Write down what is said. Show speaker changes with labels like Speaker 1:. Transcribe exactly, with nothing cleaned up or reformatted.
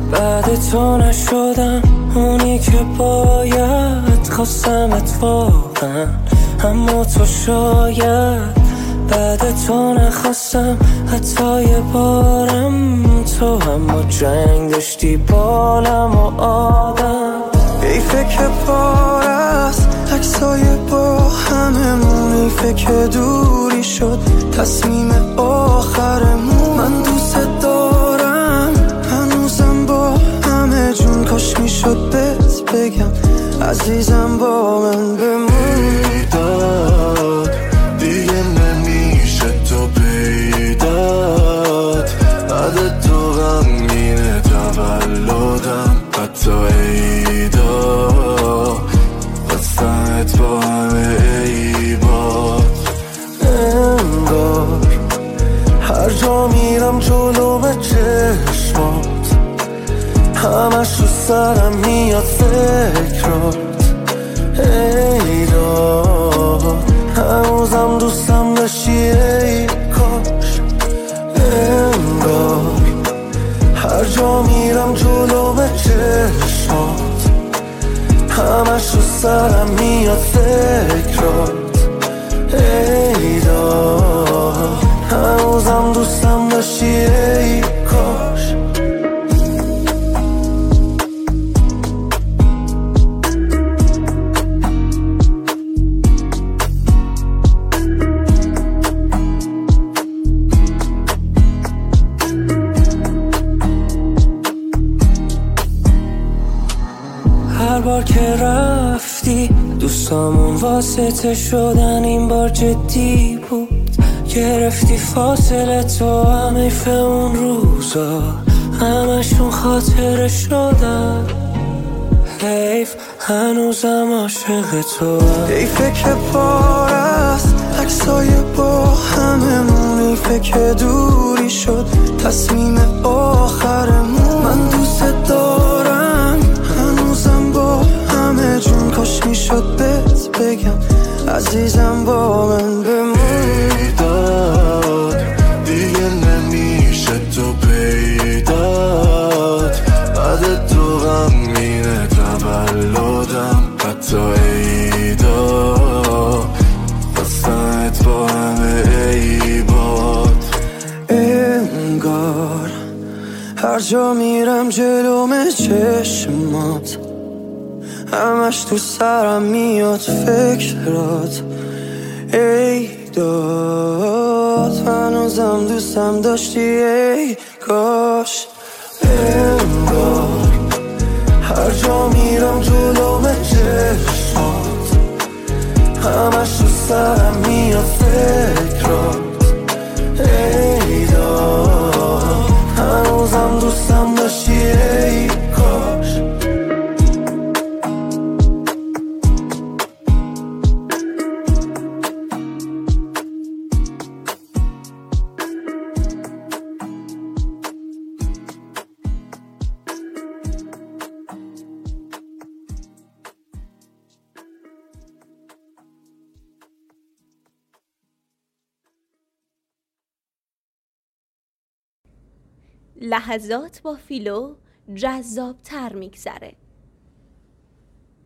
Speaker 1: بعد تو نشدم اونی که باید، خواستمت واقعا اما تو شاید بعد تو نخواستم حتی یه بارم. تو اما جنگ داشتی بالم و آدم. حیفه که پار است عکسای با هممون، حیفه که دوری شد تصمیم آخرمون. من دوست دارم هنوزم با همه جون، کاش میشد بهت بگم عزیزم با من بمون.
Speaker 2: داد دیگه نمیشه تو پیدات، بعد تو غمگینه تولدم حتی عیدا، خواستمت با همه عیبات.
Speaker 1: انگار هر جا میرم جلو به چشمات، همش رو سرم میاد فکرات. ای داد هنوزم دوستم داشتی ای کاش. انگار هر جا میرم جلو به چشمات، همش رو سرم میاد فکرات. ای داد هنوزم دوستم داشتی ای کاش. هر بار که رفتی دوستامون واسطه شدن، این بار جدی بود. گرفتی فاصله تو، هم حیف اون روزا همشون خاطره شدن. حیف هنوزم عاشق تو. حیفه که پار است عکسای با هممون، حیفه که دوری شد تصمیم آخرمون. من دوست دارم هنوزم با همه جون، کاش میشد بهت بگم عزیزم با من بمون.
Speaker 2: داد دیگه نمیشه تو پیدات، بعد تو غمگینه تولدم حتی عیدا، خواستمت با همه عیبات.
Speaker 1: انگار هر جا میرم جلوم چشمات، همش تو سرم میاد فکرات. ای داد هنوزم دوستم داشتی ای کاش. انگار هر جا میرم جلوم چشمات، همش تو سرم میاد فکرات. ای داد هنوزم دوستم داشتی ای کاش.
Speaker 3: لحظات با فیلو جذاب تر میگذره.